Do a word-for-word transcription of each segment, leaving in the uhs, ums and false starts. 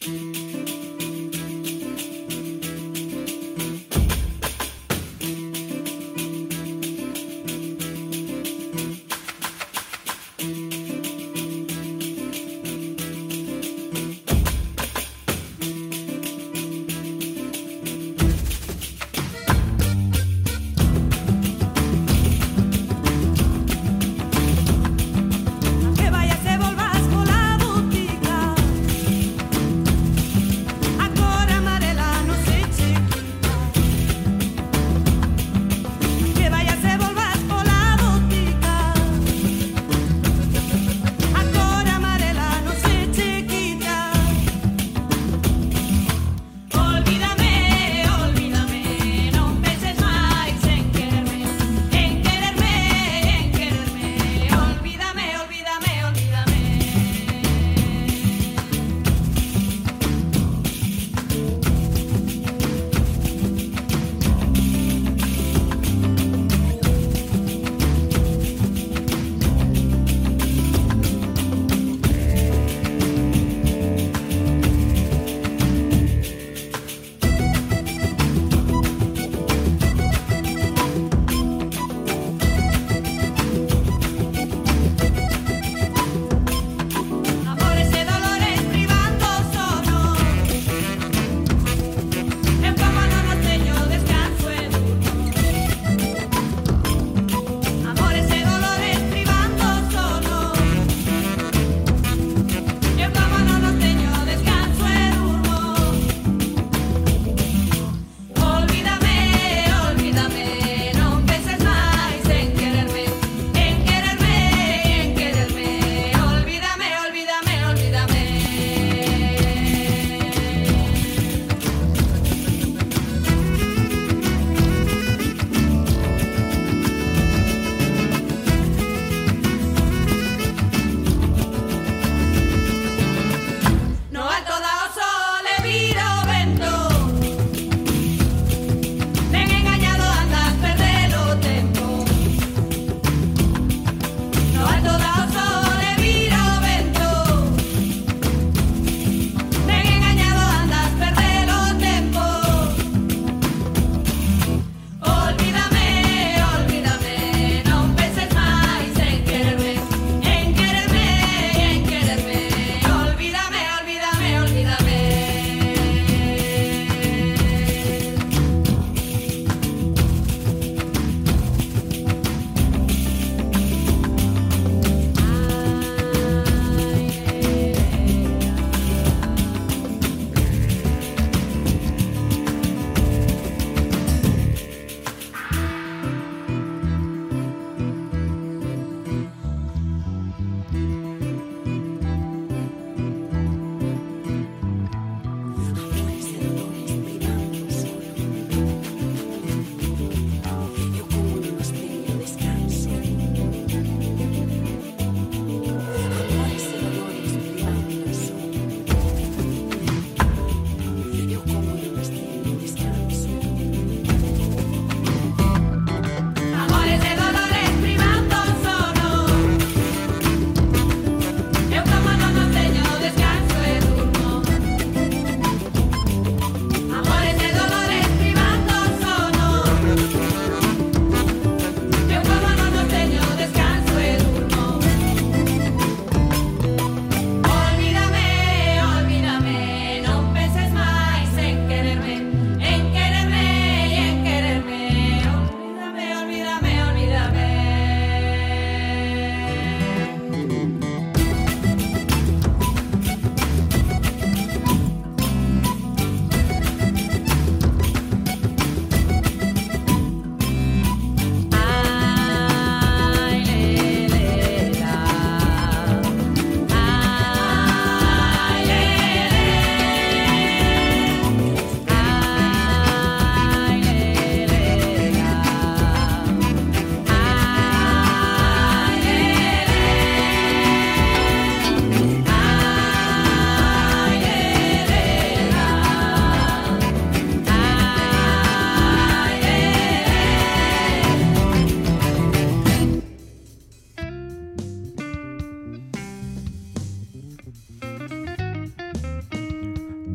Que vayas y volvas por la botica.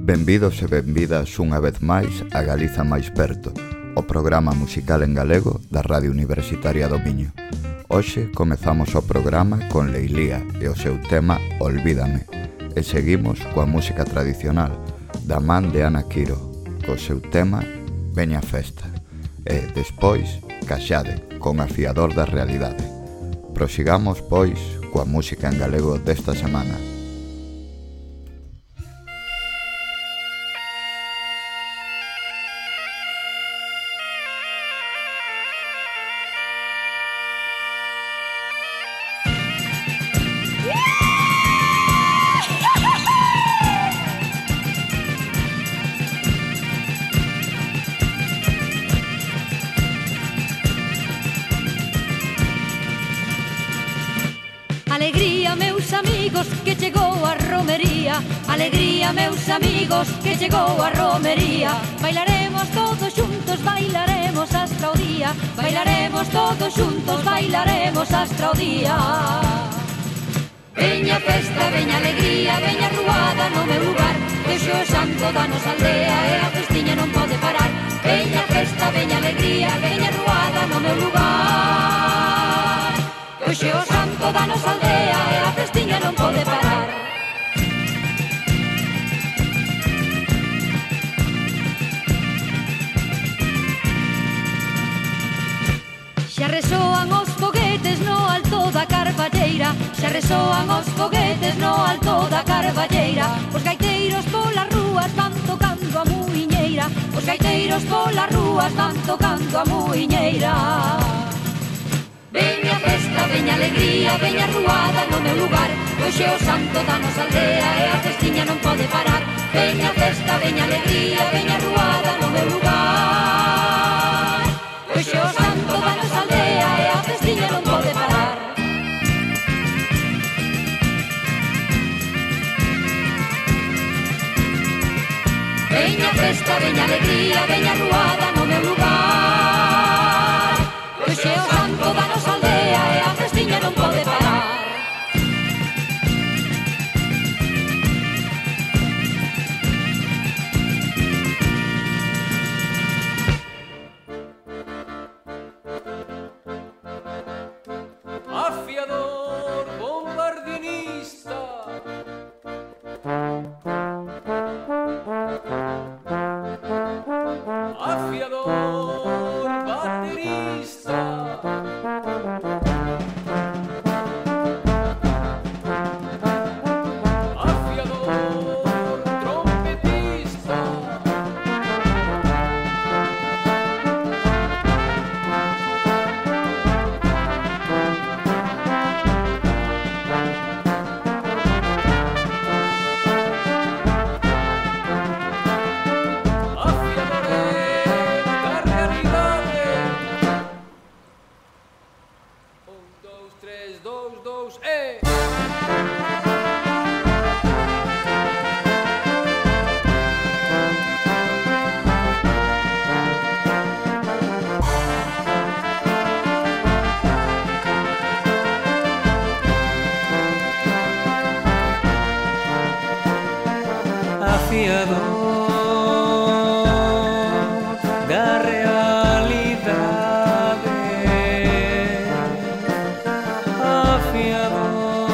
Benvidos e benvidas unha vez máis a Galiza máis perto, o programa musical en galego da Radio Universitaria do Miño. Hoxe comezamos o programa con Leilía e o seu tema Olvídame, e seguimos coa música tradicional da man de Ana Quiro, co seu tema Veña Festa, e despois Caxade, con Afiador da Realidade. Prosigamos, pois, coa música en galego desta semana. Alegría, meus amigos, que chegou a romería. Alegría, meus amigos, que chegou a romería. Bailaremos todos xuntos, bailaremos hasta o día. Bailaremos todos xuntos, bailaremos hasta o día. Veña festa, veña alegría, veña ruada no meu lugar. Hoxe o santo da nosa aldea e a festiña non pode parar. Veña festa, veña alegría, veña ruada no meu lugar. Hoxe o santo da nosa aldea e a festiña non pode parar. Xa resoan os foguetes no alto da Carballeira. Xa resoan os foguetes no alto da Carballeira. Os gaiteiros polas rúas van tocando a muiñeira. Os gaiteiros polas rúas van tocando a muiñeira. Veña festa, veña alegría, veña ruada no meu lugar. Hoxe o santo da nosa aldea e a festiña non pode parar. Veña festa, veña alegría, veña ruada no meu lugar. Hoxe o santo da nosa aldea e a festiña non pode parar. Veña festa, veña alegría, veña ruada no meu lugar. Hoxe o santo da nosa aldea e a festiña non pode parar. Afiador bombardinista, afiador baterista, afiador trompetista, afiadores da realidade. Un, dous, tres, dous, dous, e... Afiador da realidade, afiador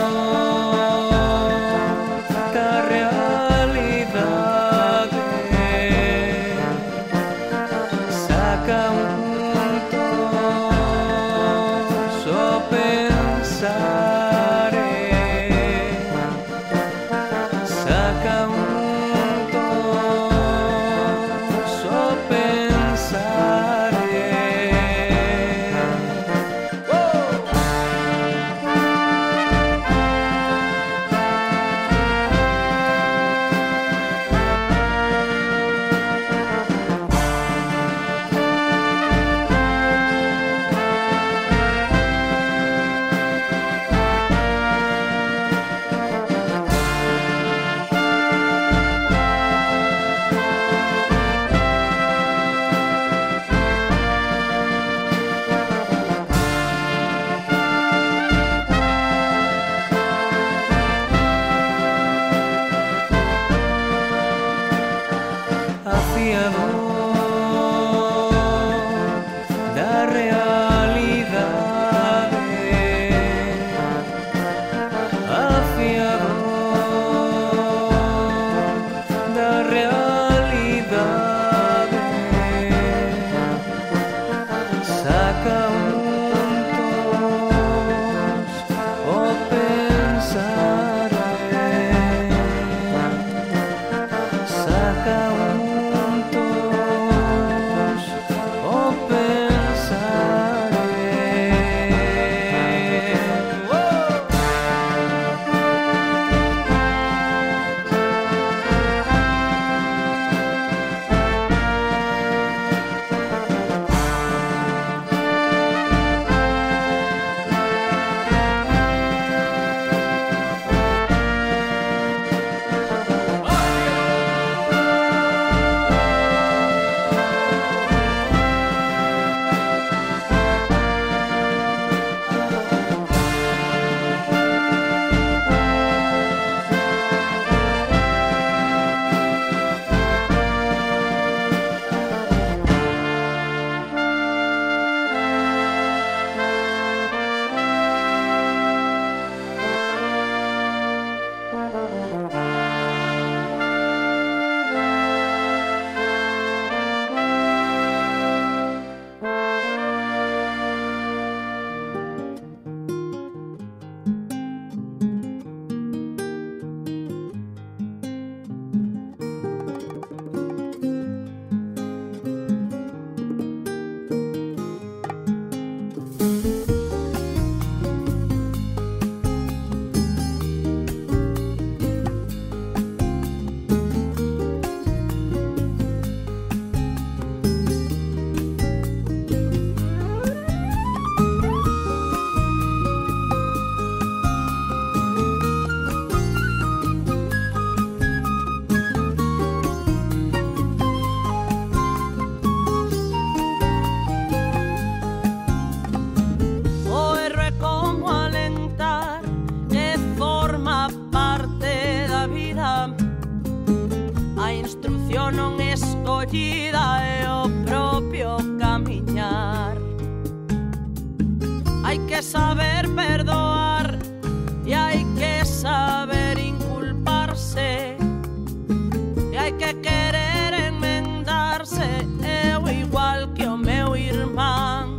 saber perdoar e hai que saber inculparse e hai que querer enmendarse. Eu igual que o meu irmán,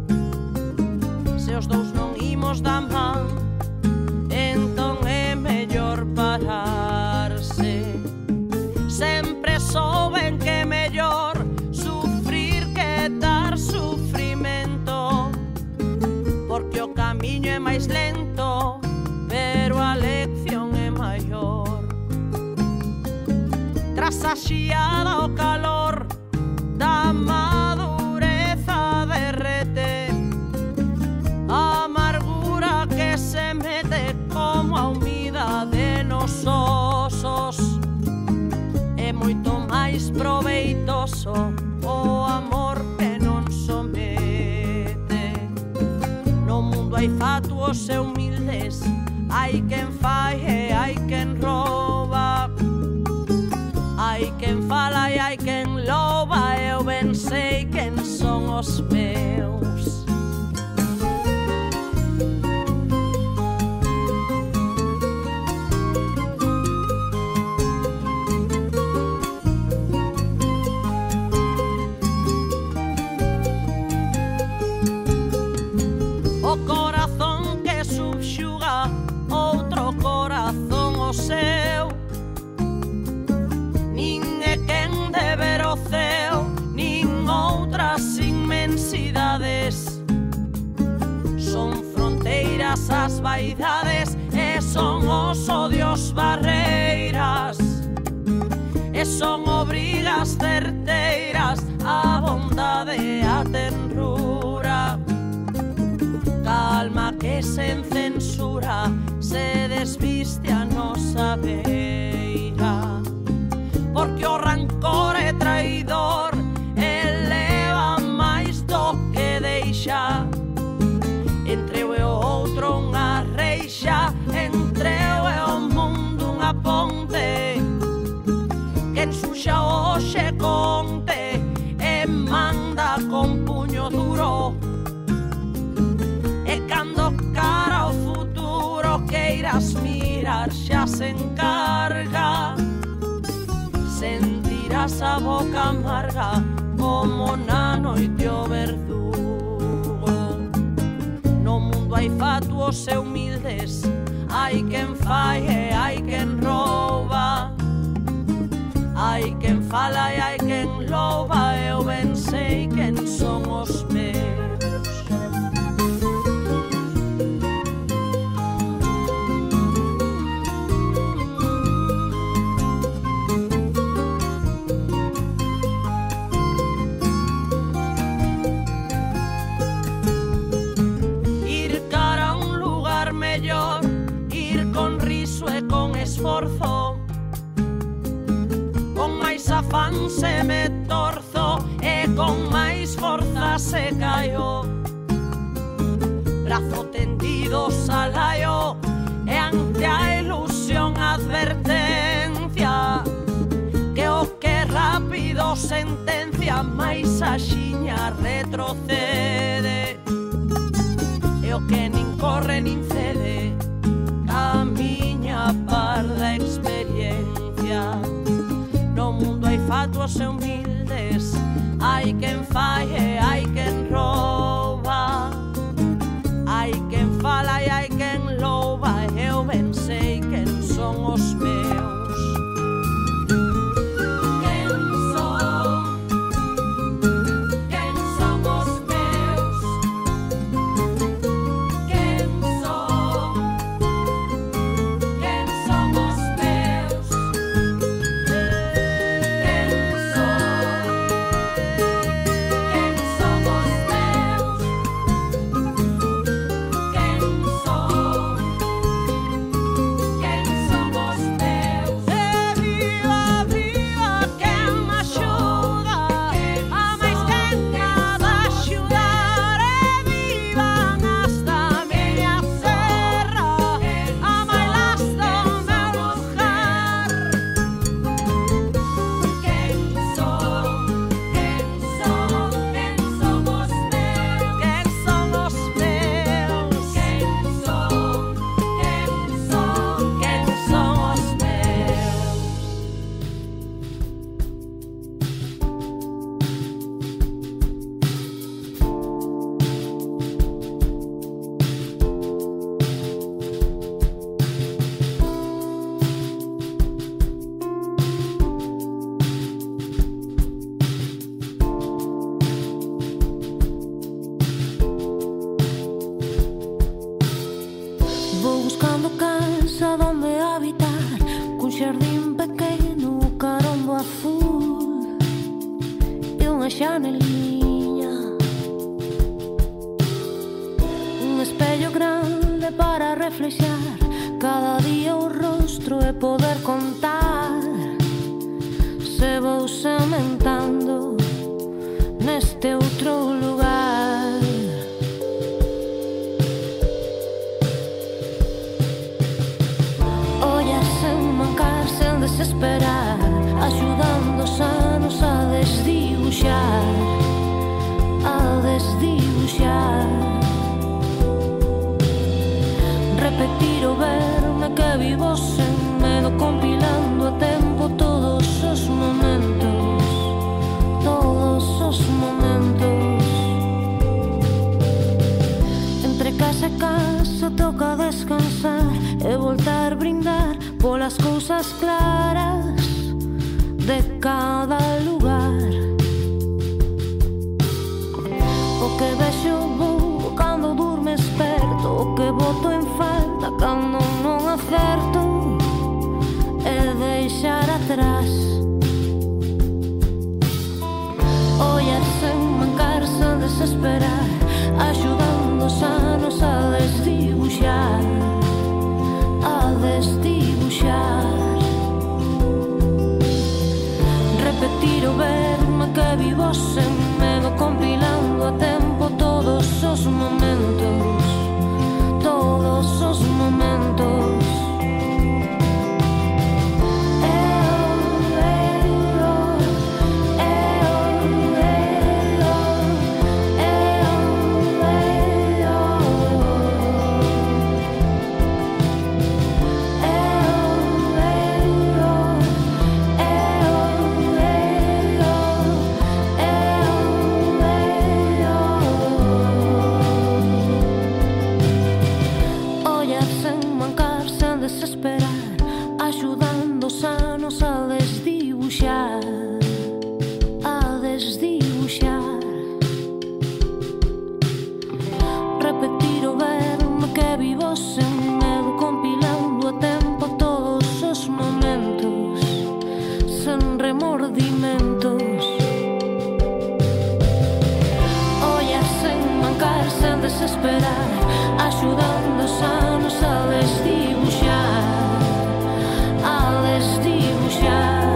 se os dous non imos da man, entón é mellor pararse. Sempre souben que é mellor sufrir que dar sufrimento, porque o camiño é máis lento, pero a lección é maior. Tras a xiada o calor da madureza derrete, a amargura que se mete como a humidade nos osos. É moito máis proveitoso o amor que non somete. No mundo hai fatuos e humildes, hai quen fai e hai quen rouba, hai quen fala e hai quen louva. Eu ben sei quen son os meus. O corazón que subxuga outro corazón o seu, nin é quen de ver o ceo, nin outras inmensidades. Son fronteiras as vaidades e son os odios barreiras, e son obrigas certeiras a bondade e a tenrura. Calma que sen censura se desviste a nosa beira, porque o rancor é traidor, eleva máis do que deixa. Entre eu e o outro unha reixa, entre eu e o mundo unha ponte. Quen suxa hoxe conte e manda con puño duro, e cando cara ao futuro queiras mirar xa se encarga. Sentirás a boca amarga como na noite o verdugo. No mundo hai fatuos e humildes, hai quen fai e hai quen rouba, hai quen fala e hai quen louva. Eu ben sei quen son os meus. Esforzo, con máis afán se me torzo e con máis forza se caio. Brazo tendido salaio e ante a ilusión advertencia, que o que rápido sentencia máis axiña retrocede, e o que nin corre nin cede camiña parda experiencia. No mundo hai fatuos e humildes, hai quen fai e hai quen rouba, hai quen fala e hai quen louva. Eu ben sei quen son os meus. Somos Vou buscando casa donde habitar, cun xardín pequeno, carombo azul e unha xaneliña, un espello grande para reflexar cada día o rostro e poder contar se vou sementando neste outro lugar. Ollas sen mancar, sen desesperar, axudando os anos a desdibuxar, a desdibuxar. Repetir o verme que vivo sen medo, compilando a tempo todos os momentos, todos os momentos. Entre casa e casa toca descansar e voltar a brindar polas cousas claras de cada lugar. O que vexo vou cando durme esperto, o que boto en falta cando non acerto e deixar atrás. Ollas sen mancar, sen desesperar, axudando os anos a desdibuxar, a desdibuxar. Repetir o verme que vivo sen medo, compilando a tempo todos os momentos, todos os momentos. Axudando os anos a desdibuxar, a desdibuxar. Repetir o verme que vivo sen medo, compilando a tempo todos os momentos, sen remordimentos. Ollas sen mancar, sen desesperar, axudando os anos a desdibuxar, a desdibuxar.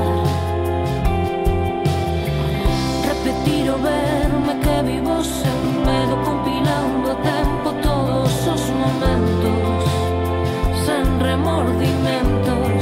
Repetir o verme que vivo sen medo, compilando a tempo todos os momentos, sen remordimentos.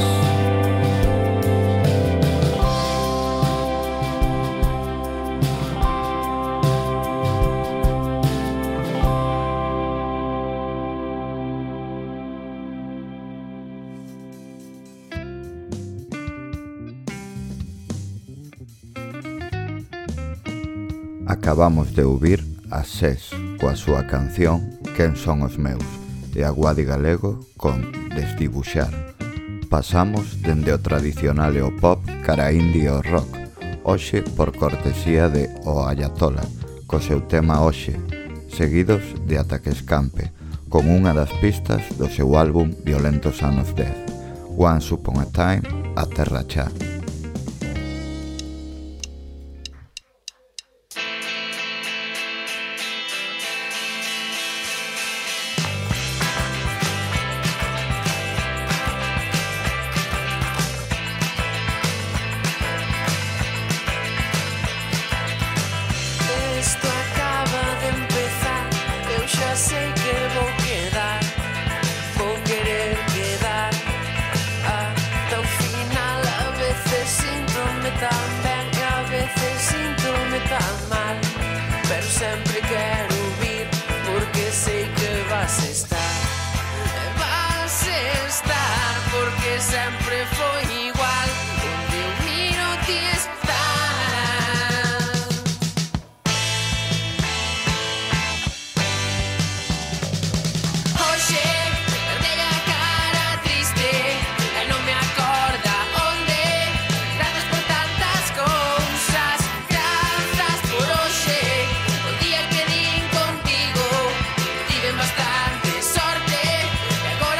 Acabamos de ouvir a Sés coa súa canción Quen son os meus e a Guadi Galego con Desdibuxar. Pasamos dende o tradicional e o pop cara indie e o rock, hoxe por cortesía de O Ayatola, co seu tema Hoxe, seguidos de Ataque Escampe, con unha das pistas do seu álbum Violentos anos dez, Once Upon a Time, a Terra Cha. Bastante sorte, e agora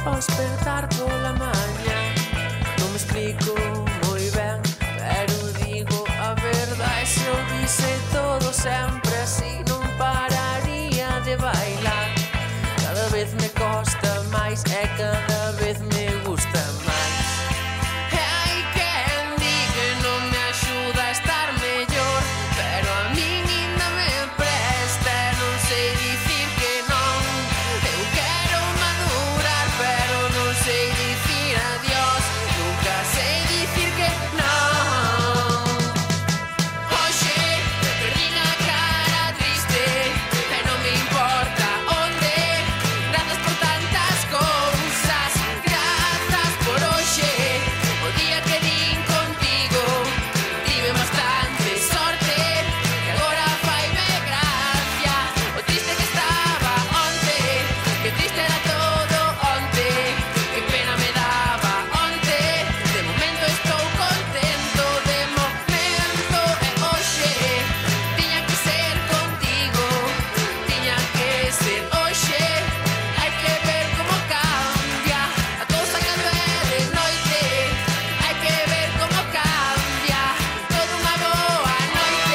ao despertar pola mañá. Non me explico moi ben, pero digo a verdade. Se eu vise todo sempre así, non pararía de bailar. Cada vez me costa máis e cada vez me gusta máis. E hai quen di que non me axuda a estar mellor, pero a min ainda me presta e non sei dicir que non. Eu quero madurar, pero non sei dicir adiós, nunca sei dicir que non. Hoxe me perdí na cara triste e non me importa onde. Grazas por tantas cousas, grazas por hoxe. O día que din contigo tive bastante sorte, que agora faime gracia o triste que estaba onte. Que triste era todo onte, que pena me daba onte. De momento estou contento, de momento e hoxe. Tiña que ser contigo, tiña que ser hoxe. Hai que ver como cambia a cousa cando é de noite. Hai que ver como cambia toda unha boa noite.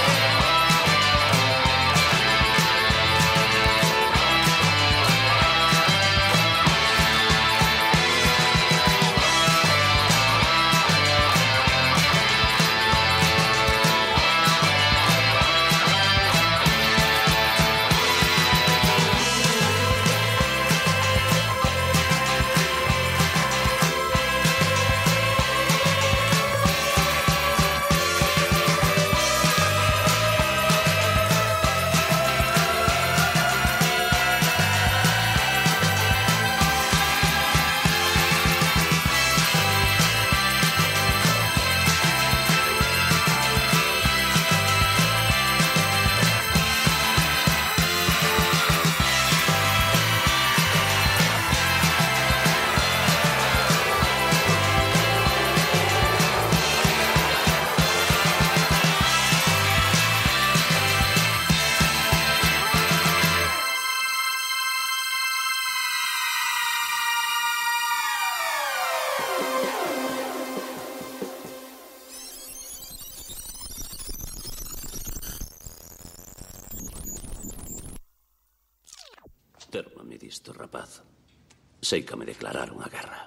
Termame disto, rapaz. Sei que me declararon a guerra.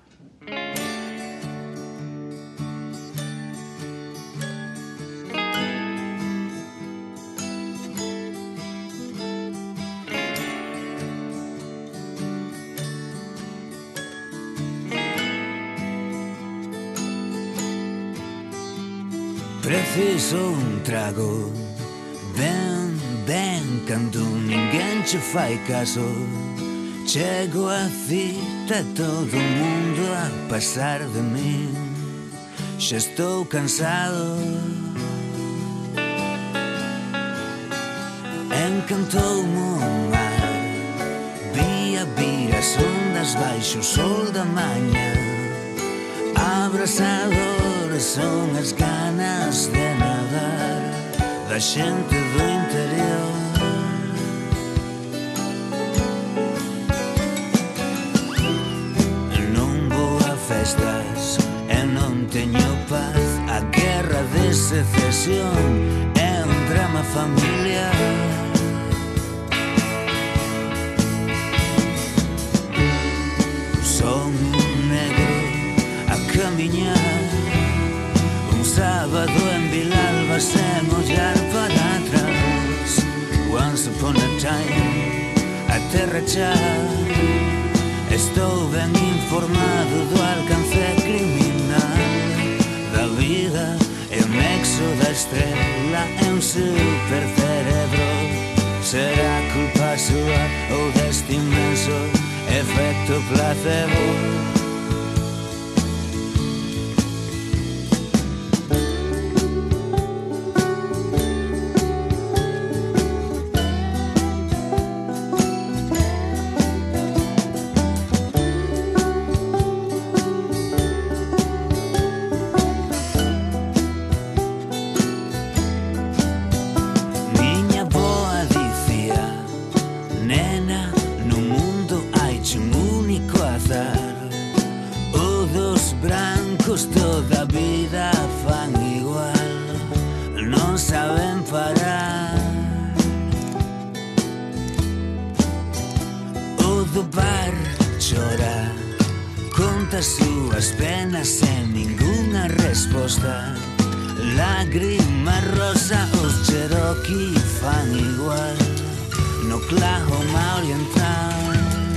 Preciso un trago. Ben, ben, cando ninguén che fai caso. Chego a cita e todo o mundo a pasar de min. Xa estou cansado. Encantoume o mar, vi a vir as ondas baixo o sol da maña. Abrasadores son as ganas de nadar da xente do interior. Non vou a festas e non teño paz. A guerra de secesión é un drama familiar. Son un negro a camiñar, un sábado en Vilalba sen ollar para atrás. Once upon a time, a terra xa. Estou ben informado do alcance criminal da vida. É o nexo da estrela, é un supercerebro. Será culpa súa ou deste inmenso efecto placebo? Nena, no mundo hai un único azar. loucos toda a vida fan igual, non saben parar. O do bar chora, conta as súas penas sen ningunha resposta. Lágrima rosa, os Cherokee fan igual no Oklahoma oriental.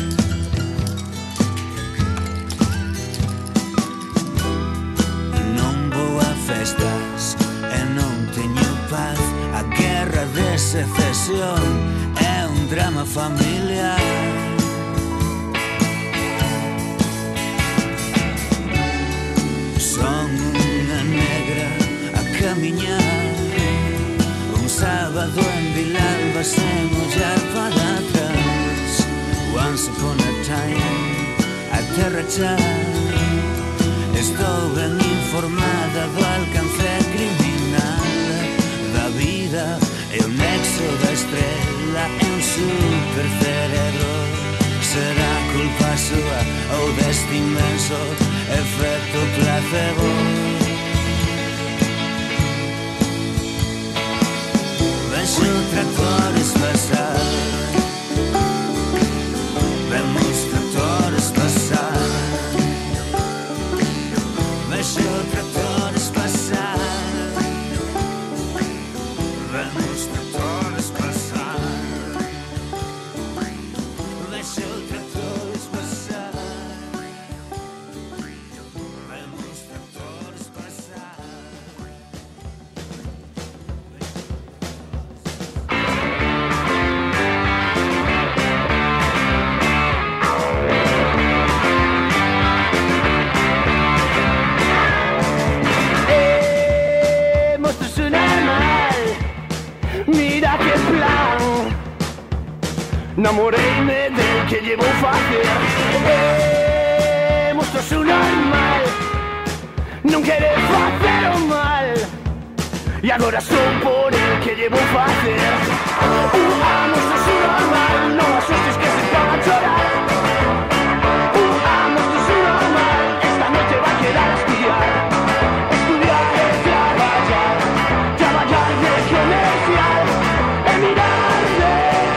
Non vou a festas e non teño paz. A guerra de secesión é un drama familiar. Son unha negra a camiñar un sábado en Vilalba sen ollar para atrás. Once upon a time, a terra cha. Estou ben informada do alcance criminal da vida e o nexo da estrela é un supercerebro. Será culpa súa ou deste inmenso efecto placebo? Vexo tractores pasar, vemos tractores pasar, vexo tractores pasar, vemos tractores pasar, vexo tractores pasar, vemos tractores pasar. Namoreime del que llevo facer. Eh, mostras un normal, non quere facer o mal, e agora son por el que llevo facer. Uh, ah, mostras un normal, non asustes que se van a chorar. Uh, ah, mostras un normal, esta noche va a quedar a estudiar. Estudiar es traballar, traballar de comercial, e mirar de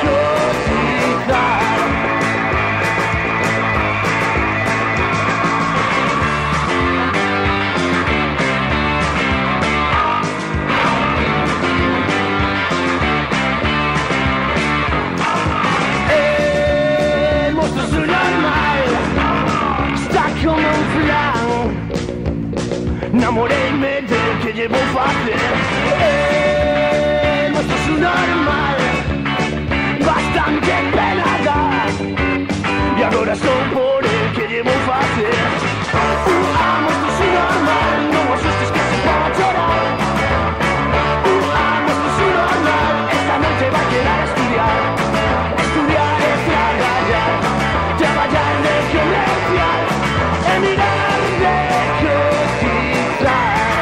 namoreime del que llevo facer. Eh, mostro su normal, bastante pena dá, e agora son por el que llevo facer. Uh, ah, mostro su normal, non asustes que se van a chorar. Uh, ah, mostro su normal, esta noche va a quedar a estudiar. Estudiar es traballar, traballar de comercial, e mirar de cotizar.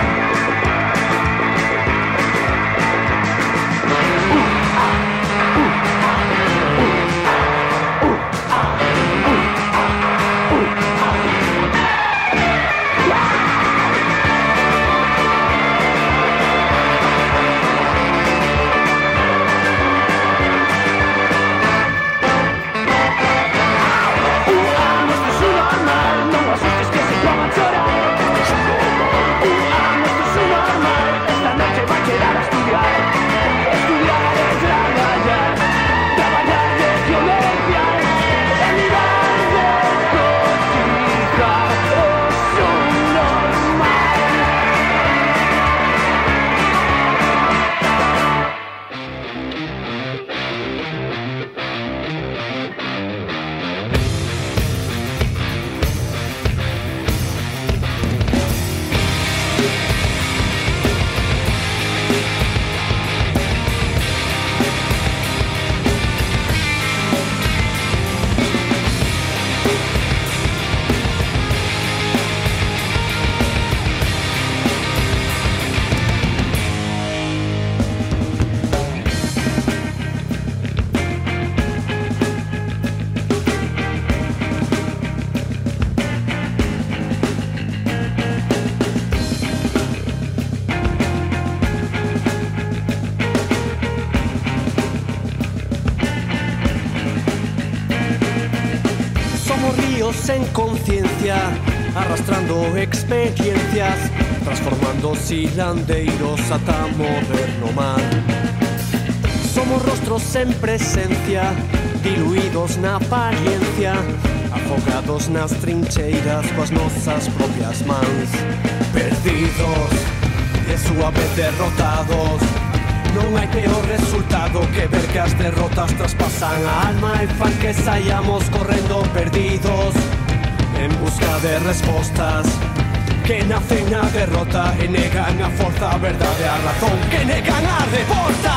Uh, ah, uh, ah, uh, ah, uh, ah, uh, ah. vacíos en conciencia, arrastrando experiencias, transformando silandeiros ata mover no mar. Somos rostros en presencia, diluídos na apariencia, afogados nas trincheiras coas nosas propias mans. Perdidos e a súa vez derrotados, non hai peor resultado que ver que as derrotas traspasan a alma e fan que saiamos correndo perdidos en busca de respostas que nacen na derrota e negan a forza, a verdade, a razón, que negan a revolta.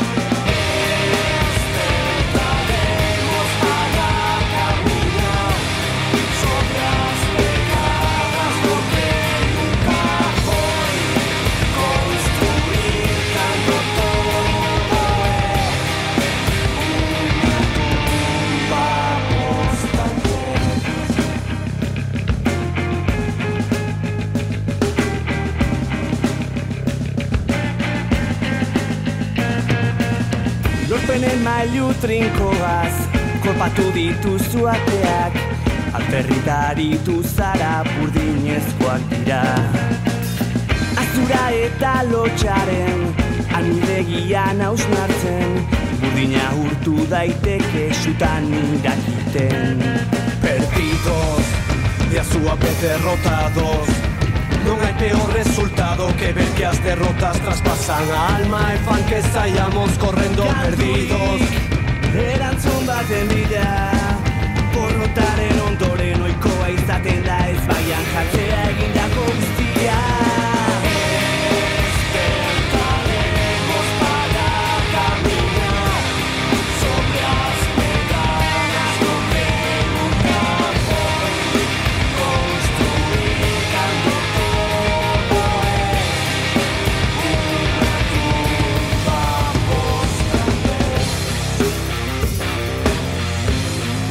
Lorpenen mailu trinkoaz, kolpatu dituzu ateak, alperritaritu zara burdinezkoak dira. Azura eta lotxaren, anidegian hausnartzen, burdina urtu daiteke sutan irakiten. Perdidos e a súa vez derrotados, non hai peor resultado que ver que as derrotas traspasan a alma e fan que saiamos correndo perdidos. Erantzun baten bila, porrotaren ondoren oikoa izaten da ez baian jartzea egindako guztia. Despertaremos para caminar sobre as pegadas do que nunca foi construir cando todo é unha tumba posta.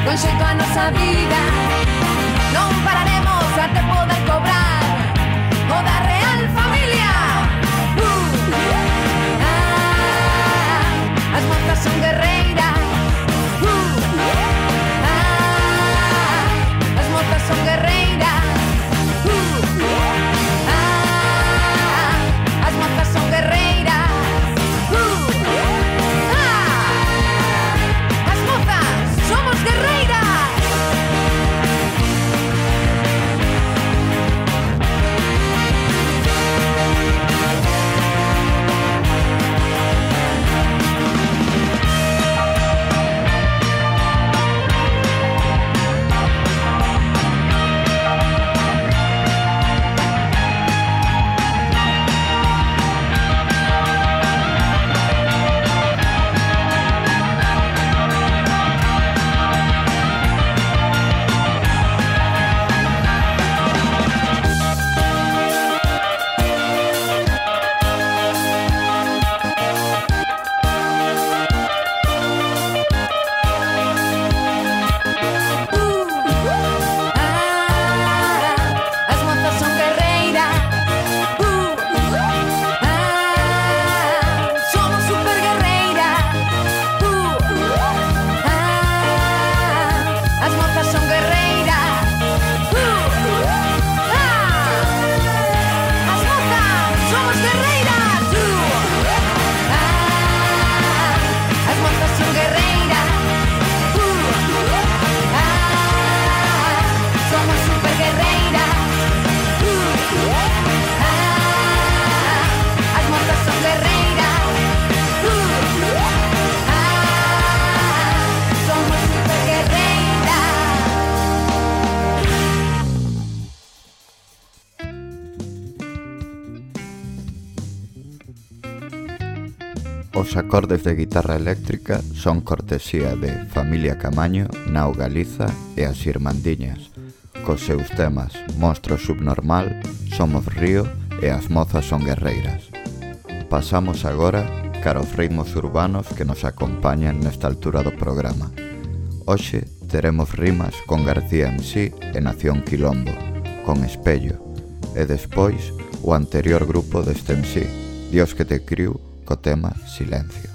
con xeito a nosa vida. Non pararemos até poder cobrar o da Real Familia. uh, ah, As mozas son guerreiras. uh, ah, As mozas son guerreiras. uh, ah, As mozas son guerreiras. uh, ah, As mozas somos guerreiras. Os acordes de guitarra eléctrica son cortesía de Familia Camaño, Nao Galiza e as Irmandiñas, cos seus temas Monstro Subnormal, Somos Río e As Mozas son Guerreiras. Pasamos agora cara aos ritmos urbanos que nos acompañan nesta altura do programa. Hoxe teremos rimas con García M C e Nación Quilombo, con Espello, e despois o anterior grupo deste M C, Dios que te criu, co tema Silencio.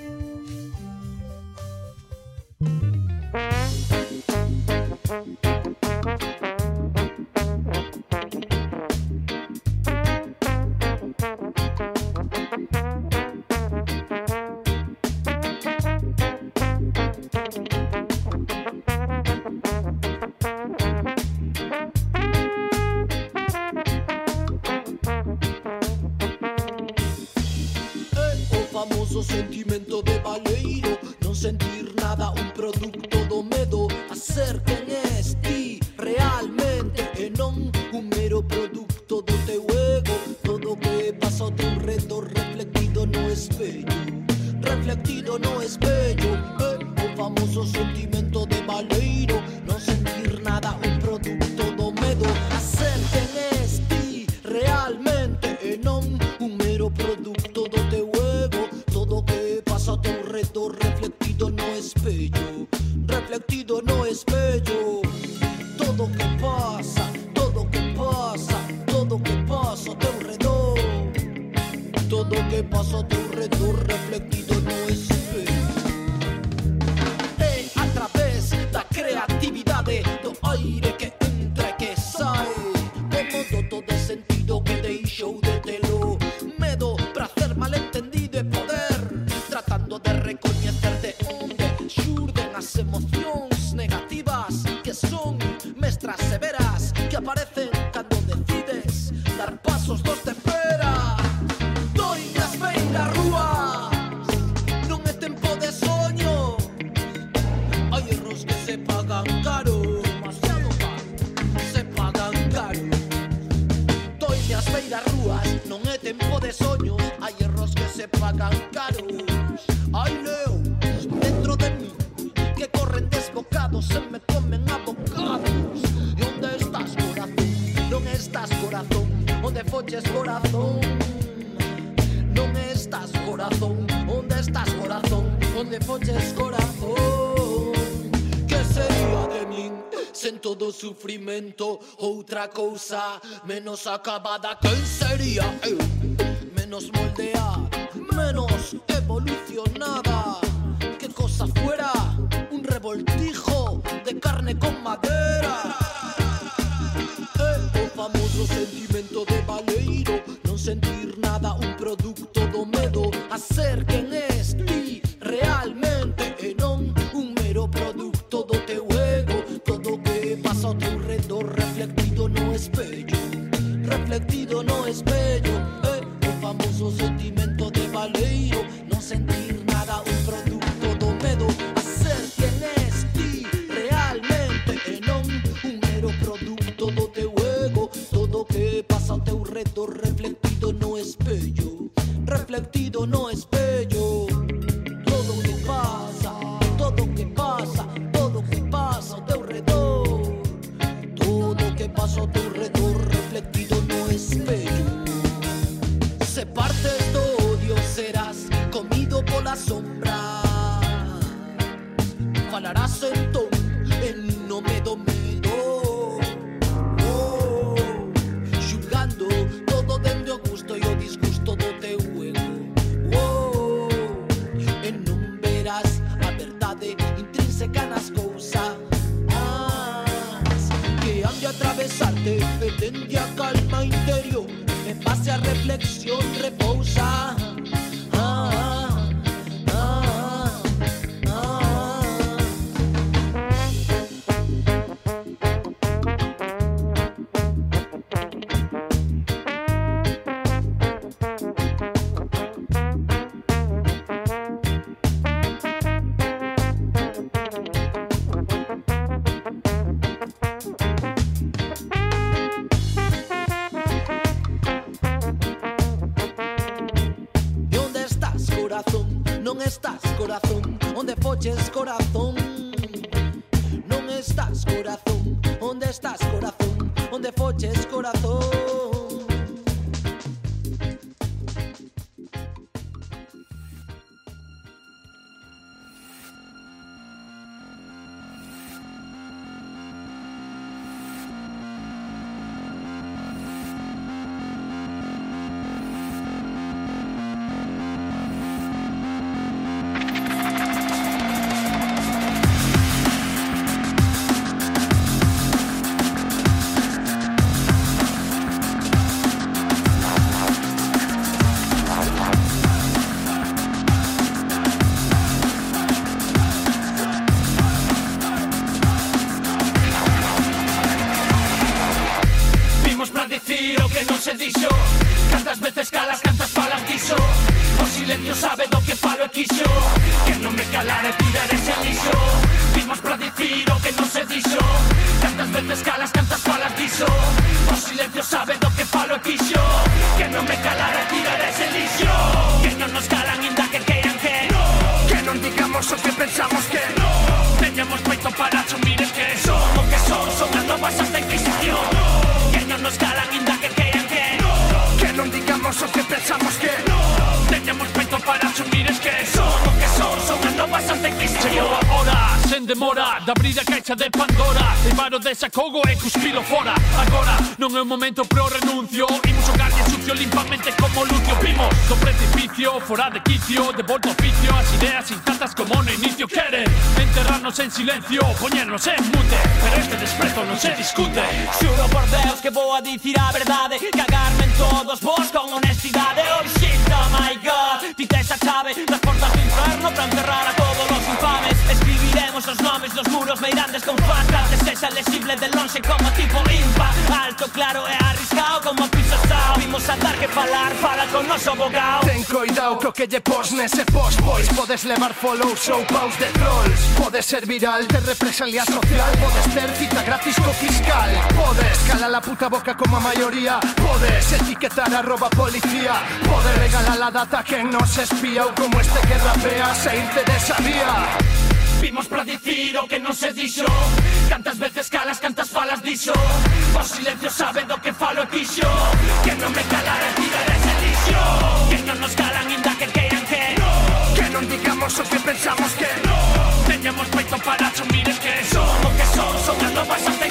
Sentimento de baleiro, non sentir nada, un producto do medo. A ser quen és ti realmente e non un mero producto do teu ego. Todo o que pasa ao teu redor reflectido no espello, reflectido no espello. eh, O famoso sentimento de baleiro, non sentir nada, un producto do medo. A ser quen és ti realmente e non un mero producto do teu ego. Todo que pasa a teu redor reflectido no espello, reflectido no espello. Todo que pasa, todo que pasa, todo que pasa a teu redor. Todo que pasa a teu redor reflectido no espello. E a través da creatividade, do aire que entra e que sai, como do todo sentido que deixou de telo. Medo pra ser malentendido e poder, tratando de recoñecer de onde xurden as emocións negativas, que son mestras severas que aparecen cando decides dar pasos dos de espera. Doiñas beiras rúas, non é tempo de soño. Hai erros que se pagan caro, demasiado caro, se pagan caro. Doiñas beiras rúas, non é tempo de soños. Hai erros que se pagan caros. Ai, leo, dentro de mí, que corren desbocados, se me comen a bocados. E onde estás, corazón? Non estás, corazón. Onde foches, corazón? Non estás, corazón. Onde estás, corazón? Onde foches, corazón? Que sería en todo sufrimento. Outra cousa menos acabada, quen sería eu? Menos moldeada, menos evolucionada. Que cosa fuera un revoltijo de carne con madera. Eh, o famoso sentimento de baleiro, non sentir nada, un producto do medo a ser quen es ti realmente e non un mero producto do teu ego. Todo que pasa ao teu redor reflectido no espello, reflectido no espello. Eh, o famoso sentimento de baleiro, non sentir nada, un producto do medo a ser quen es ti realmente e non un mero producto do teu ego. Todo que pasa ao teu redor reflectido no espello, reflectido no espello. Todo que pasa, todo que pasa, todo que pasa ao teu redor, todo que pasa ao teu redor reflectido no espello. Se partes do odio serás comido pola sombra. Falarás entón en nome do medo, oh, xulgando todo dende o gusto e o disgusto do teu ego, oh, e non verás a verdade intrínseca nas cousas que han de atravesarte e dende a calma interior. En base a reflexión repousa. Ah, ah, ah, ah. Non estás, corazón, onde foches, corazón. Non estás, corazón, onde estás, corazón, onde foches, corazón. se dixo. Cantas veces calas, cantas falas diso. O silencio sabe do que falo e quixo. Que non me calara e tirar ese lixo. Vimos pra dicir o que non se dixo. Cantas veces calas, cantas falas diso. O silencio sabe do que falo e quixo. Que non me calara e tirar ese lixo. Que non nos calan inda que queiran que no. Que non digamos o que pensamos que no. Teñamos peito para asumir es que son o que son. Son as novas hasta Inquisición. Que non nos calan inda que queiran que no. Que non digamos o que pensamos que no. Teñamos peito para asumir es que son o que son. Son as novas hasta Inquisición. Chegou a hora, sen demora, de abrir a caixa de Pandora. Levar o desacogo e cuspilo fora. Agora non é un momento pro renuncio. Imos xogarlle sucio limpamente como Lucio. Vimos do precipicio, fora de quicio. De volta oficio, as ideas intantas como no inicio. Queren enterrarnos en silencio, poñernos en mute. Pero este desprezo non se discute. Xuro por Deus que vou a dicir a verdade. Cagarme en todos vos con honestidade. Oh shit, oh my god. Ti tes a chave das portas do inferno para enterrar a todos os infames. Escribiremos os nomes dos muros meirandes con faca. Que sexa lexible de lonxe como tipo impa. Alto, claro e arriscado como piso sao. Vimos a dar que falar, fala con noso abogado. Ten coidao co que lle pos nese post, pois podes levar follows ou paus de trolls. Podes ser viral de represalia social. Podes ter cita gratis co fiscal. Podes calar la puta boca como a maioría. Podes etiquetar arroba policía. Podes regalar la data que nos espía. Ou como este que rapea se irte desa vía. Vimos pra dicir o que non se dixo. Cantas veces calas, cantas falas dixo. O silencio sabe do que falo e quixo. Que non me calara e tirar ese lixo. Que non nos calan inda que queiran que no. Que non digamos o que pensamos que no. Teñamos peito para asumir es que son o que son. Son as novas ante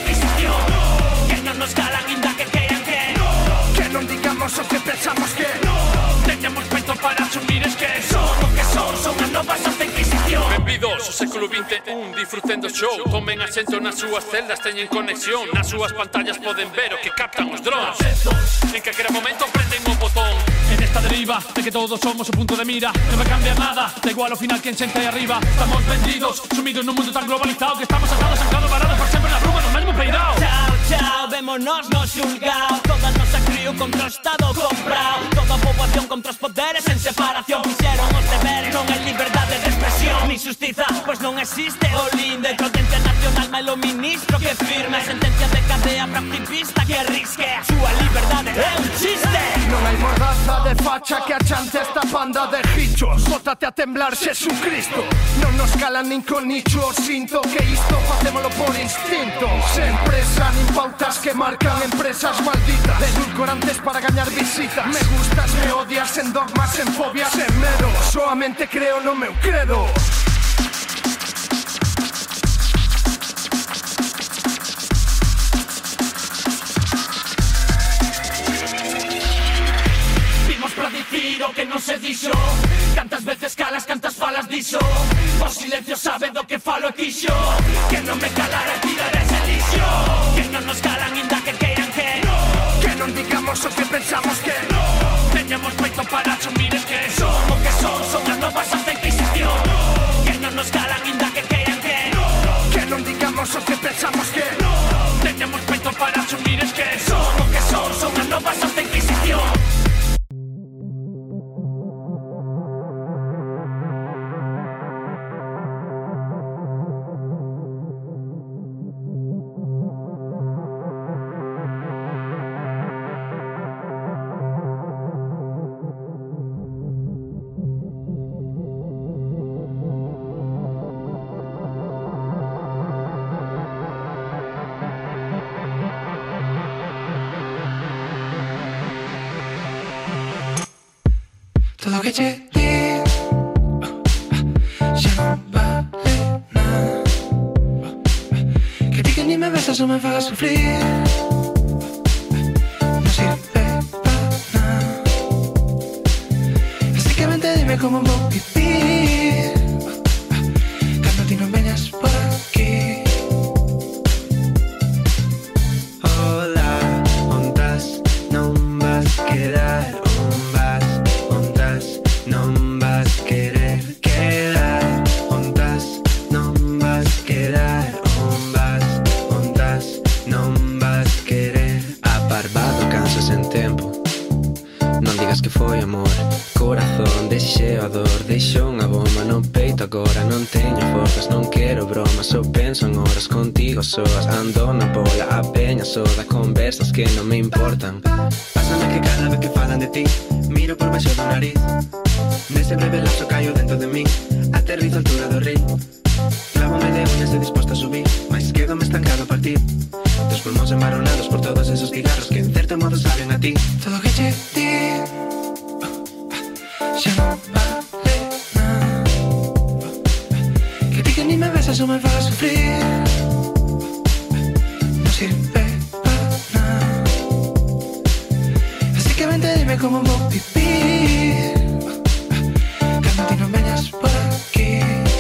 século vinte e un disfruten do show. Tomen asento nas súas celdas, teñen conexión. Nas súas pantallas poden ver o que captan os drones. En calquera momento prenden o botón. En esta deriva de que todos somos o punto de mira, non vai cambiar nada, da igual ao final quen senta aí arriba. Estamos vendidos, sumidos nun mundo tan globalizado que estamos atados, anclados, varados por sempre na rúa do mesmo peirao. Chao, chao, vémonos no xulgao. Toda nosa crío contra o Estado comprao. Toda a poboación contra os poderes en separación. Fixeron os deberes, non hai liberdade de expresión ni xustiza, pois non existe o linde. Potencia nacional, malo ministro que firme. Sentencia de cadea para activista que arrisque a súa liberdade. É un chiste. Non hai mordaza de facha que achante esta panda de bichos. Bótate a temblar, Xesucristo. Non nos calan nin con nicho. Sinto que isto facémolo por instinto. Sen presa nin pautas que marcan empresas malditas. Edulcorantes para gañar visitas. Me gustas, me odias, en dogmas, en fobias, en medo. Soamente creo no meu credo. O que non se dixo, cantas veces calas, cantas falas dixo. O silencio sabe do que falo e quixo. Que non me calara e tirar ese lixo. Que non nos calan inda que queiran que no. Que non digamos o que pensamos que no. Teñamos peito para asumir el que son. O que son, son as novas Santa Inquisición. Que non nos calan inda que queiran que no. Que non digamos o que pensamos que no. Teñamos peito para asumir el que son. O que son, son as novas Santa Inquisición. Todo lo que te di ya no vale nada. Que di que ni me besas o me hagas sufrir. No sirve para nada. Así que vente, dime cómo voy a vivir cando ti non veñas por aquí. Hola, ondas, non vas quedar. Non vas querer quedar, ondas, non vas quedar, ondas, ondas, non vas querer. Aparbado, cansas en tempo, non digas que foi amor. Corazón, desexeo a dor, deixo unha bomba no peito agora. Non teño forzas, non quero bromas, só penso en horas contigo soas. Ando na bola, a peña soda, conversas que non me importan. Pásame que cada vez que falan de ti, miro por baixo do nariz. Nese breve lapso caio dentro de min, aterrizo a altura do río. Clávome de uñas e disposto a subir, mas quedo-me estancado a partir dos pulmóns embaronados por todos esos cigarros que en certo modo saben a ti. Todo que te di ya no vale nada. Que di que ni me besas o me hagas sufrir. No sirve para nada. Así que vente, dime cómo voy a vivir cando ti non veñas por aquí.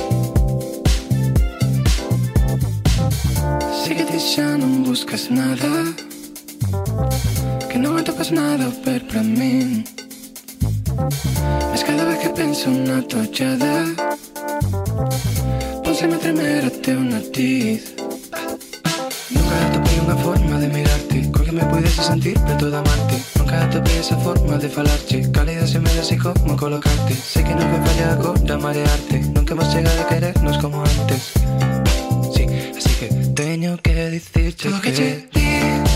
Sei que ti xa non buscas nada, que non atopes nada a ver pra min. Mas cada vez que penso na tollada, pónseme a tremer até o nariz. Nunca atopei unha forma de mirarte coa que me puidese sentir preto de amarte. Nunca atopei esa forma de falarte cálida se me da así como colocarte. Sei que non me falla agora marearte, nunca vas chegar a querernos como antes. Sí, así que teño que dicirte todo que te di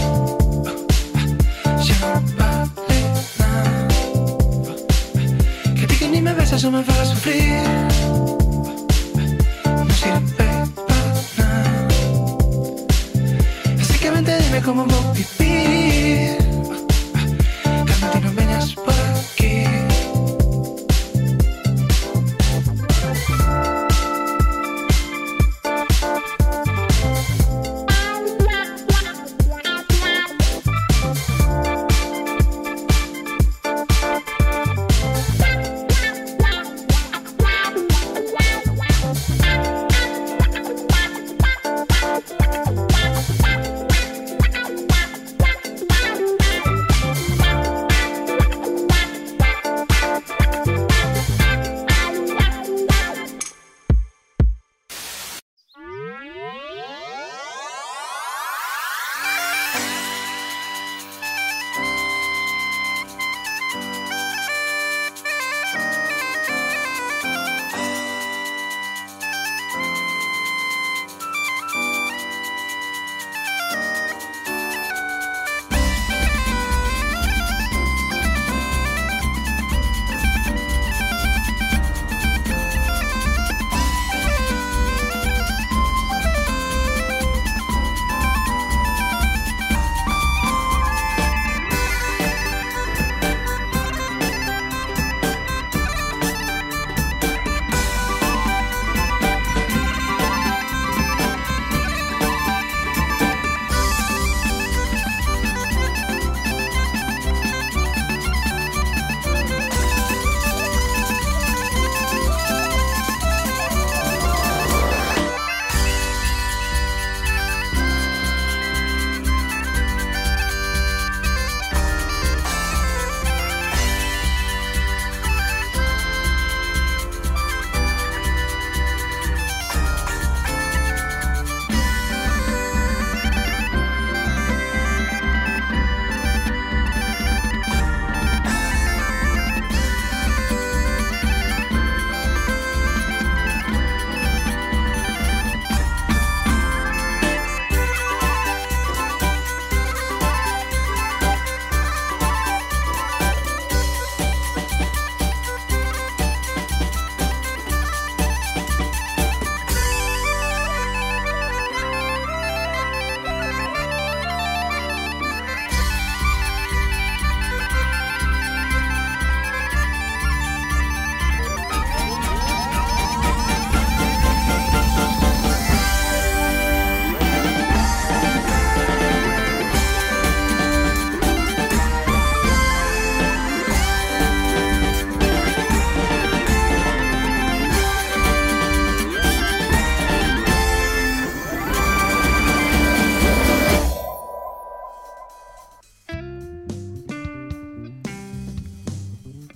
xa non vale nada. Que di que ni me besas o me fagas sufrir. No sirve para nada. Así que vente, dime cómo voy a vivir cando ti non veñas por aquí.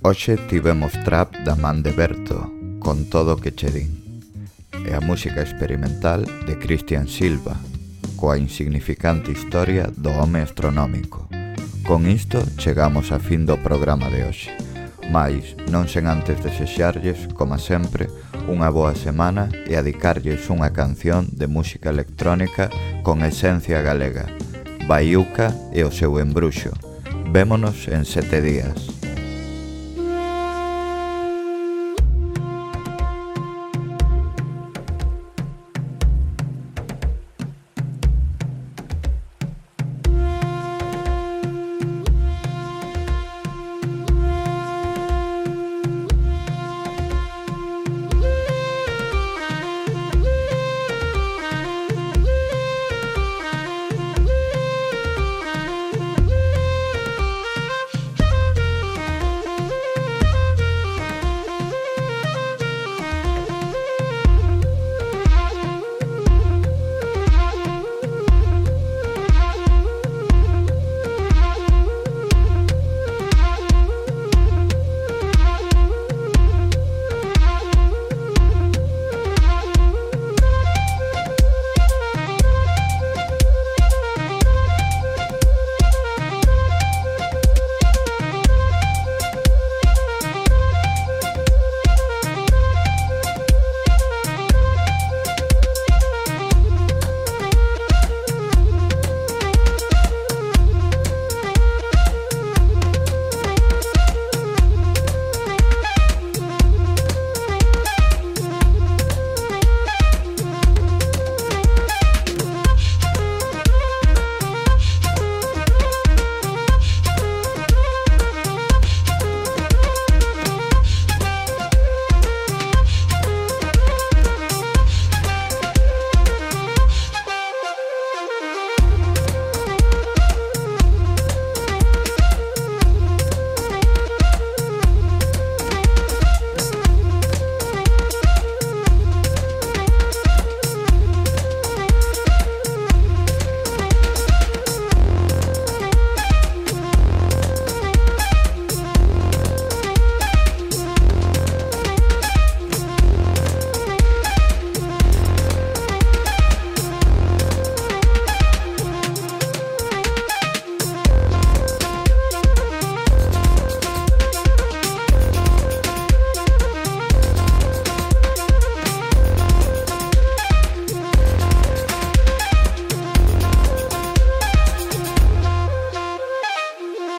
Hoxe tivemos trap da man de Berto, con todo o que che din, e a música experimental de Cristian Silva, coa insignificante historia do home astronómico. Con isto chegamos a fin do programa de hoxe, mais non sen antes desexarlles, como sempre, unha boa semana e adicarlles unha canción de música electrónica con esencia galega, Baiuca e o seu embruxo. Vémonos en sete días.